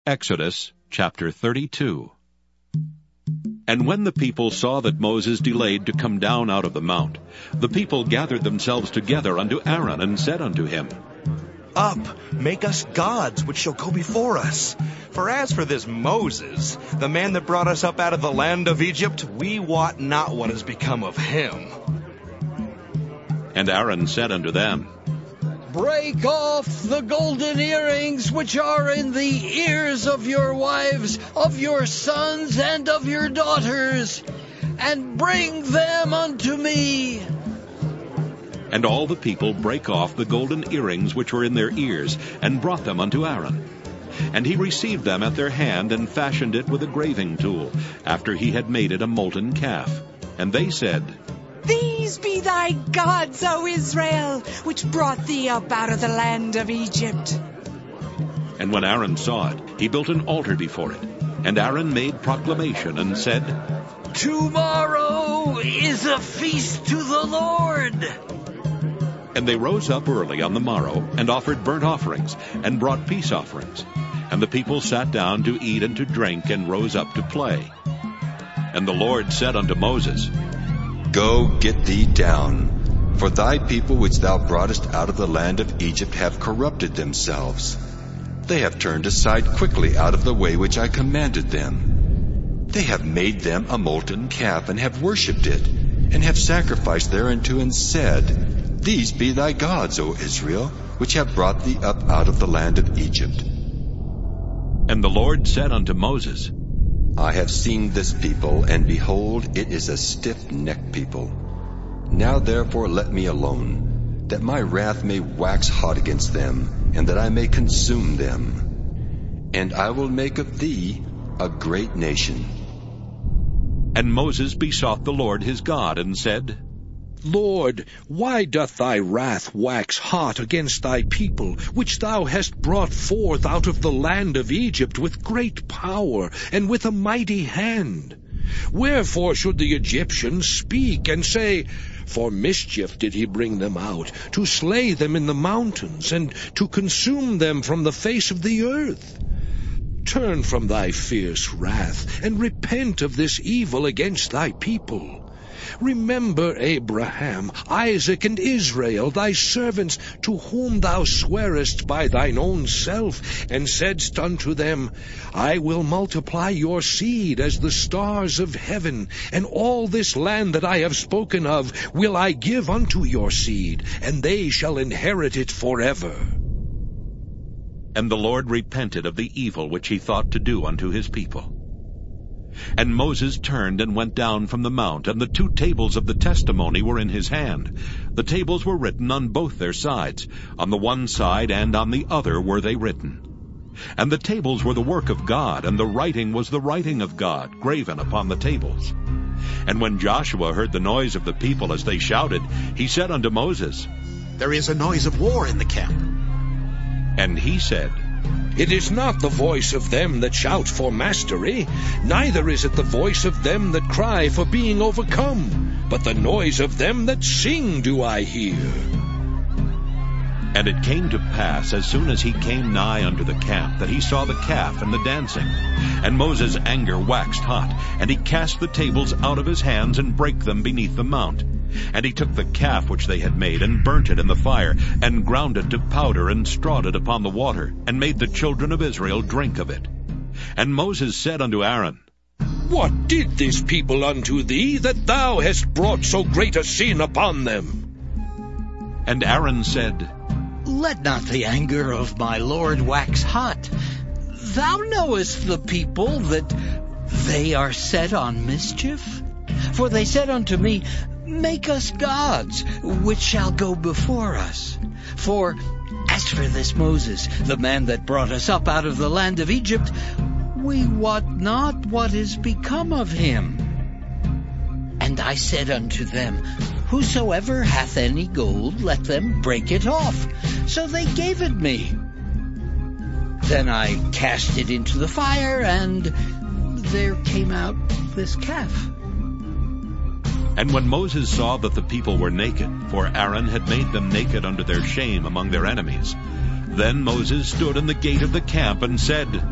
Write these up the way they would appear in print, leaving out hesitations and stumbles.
Exodus chapter 32. And when the people saw that Moses delayed to come down out of the mount, the people gathered themselves together unto Aaron, and said unto him, Up, make us gods which shall go before us. For as for this Moses, the man that brought us up out of the land of Egypt, we wot not what has become of him. And Aaron said unto them, Break off the golden earrings which are in the ears of your wives, of your sons, and of your daughters, and bring them unto me. And all the people brake off the golden earrings which were in their ears, and brought them unto Aaron. And he received them at their hand, and fashioned it with a graving tool, after he had made it a molten calf. And they said, These be thy gods, O Israel, which brought thee up out of the land of Egypt. And when Aaron saw it, he built an altar before it. And Aaron made proclamation, and said, Tomorrow is a feast to the Lord. And they rose up early on the morrow, and offered burnt offerings, and brought peace offerings. And the people sat down to eat and to drink, and rose up to play. And the Lord said unto Moses, Go, get thee down, for thy people which thou broughtest out of the land of Egypt have corrupted themselves. They have turned aside quickly out of the way which I commanded them. They have made them a molten calf, and have worshipped it, and have sacrificed thereunto, and said, These be thy gods, O Israel, which have brought thee up out of the land of Egypt. And the Lord said unto Moses, I have seen this people, and behold, it is a stiff-necked people. Now therefore let me alone, that my wrath may wax hot against them, and that I may consume them. And I will make of thee a great nation. And Moses besought the Lord his God, and said, Lord, why doth thy wrath wax hot against thy people, which thou hast brought forth out of the land of Egypt with great power and with a mighty hand? Wherefore should the Egyptians speak and say, For mischief did he bring them out, to slay them in the mountains, and to consume them from the face of the earth? Turn from thy fierce wrath, and repent of this evil against thy people. Remember Abraham, Isaac, and Israel, thy servants, to whom thou swarest by thine own self, and saidst unto them, I will multiply your seed as the stars of heaven, and all this land that I have spoken of will I give unto your seed, and they shall inherit it forever. And the Lord repented of the evil which he thought to do unto his people. And Moses turned and went down from the mount, and the 2 tables of the testimony were in his hand. The tables were written on both their sides. On the one side and on the other were they written. And the tables were the work of God, and the writing was the writing of God, graven upon the tables. And when Joshua heard the noise of the people as they shouted, he said unto Moses, There is a noise of war in the camp. And he said, It is not the voice of them that shout for mastery, neither is it the voice of them that cry for being overcome, but the noise of them that sing do I hear. And it came to pass, as soon as he came nigh unto the camp, that he saw the calf and the dancing. And Moses' anger waxed hot, and he cast the tables out of his hands, and brake them beneath the mount. And he took the calf which they had made, and burnt it in the fire, and ground it to powder, and strawed it upon the water, and made the children of Israel drink of it. And Moses said unto Aaron, What did this people unto thee, that thou hast brought so great a sin upon them? And Aaron said, Let not the anger of my Lord wax hot. Thou knowest the people that they are set on mischief. For they said unto me, Make us gods, which shall go before us. For as for this Moses, the man that brought us up out of the land of Egypt, we wot not what is become of him. And I said unto them, Whosoever hath any gold, let them break it off. So they gave it me. Then I cast it into the fire, and there came out this calf. And when Moses saw that the people were naked, for Aaron had made them naked unto their shame among their enemies, then Moses stood in the gate of the camp and said,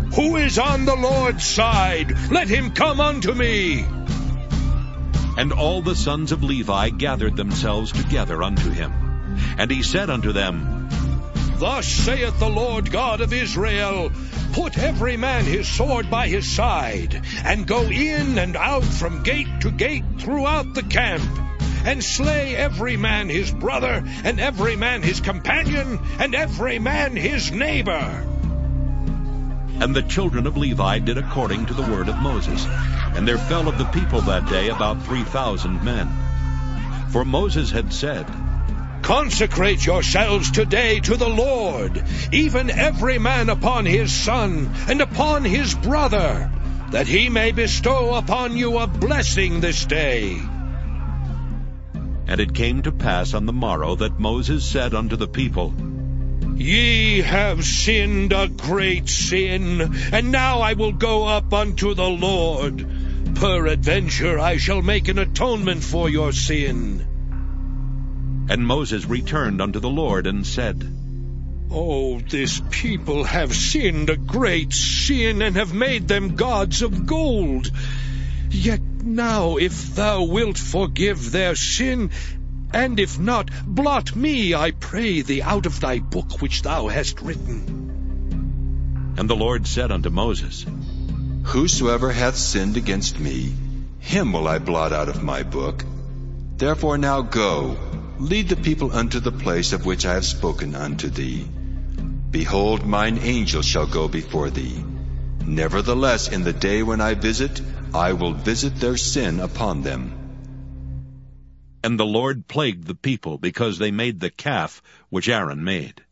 Who is on the Lord's side? Let him come unto me. And all the sons of Levi gathered themselves together unto him. And he said unto them, Thus saith the Lord God of Israel, Put every man his sword by his side, and go in and out from gate to gate throughout the camp, and slay every man his brother, and every man his companion, and every man his neighbor. And the children of Levi did according to the word of Moses. And there fell of the people that day about 3,000 men. For Moses had said, Consecrate yourselves today to the Lord, even every man upon his son, and upon his brother, that he may bestow upon you a blessing this day. And it came to pass on the morrow that Moses said unto the people, Ye have sinned a great sin, and now I will go up unto the Lord. Peradventure I shall make an atonement for your sin. And Moses returned unto the Lord and said, Oh, this people have sinned a great sin, and have made them gods of gold. Yet now, if thou wilt forgive their sin, and if not, blot me, I pray thee, out of thy book which thou hast written. And the Lord said unto Moses, Whosoever hath sinned against me, him will I blot out of my book. Therefore now go, lead the people unto the place of which I have spoken unto thee. Behold, mine angel shall go before thee. Nevertheless, in the day when I visit, I will visit their sin upon them. And the Lord plagued the people, because they made the calf which Aaron made.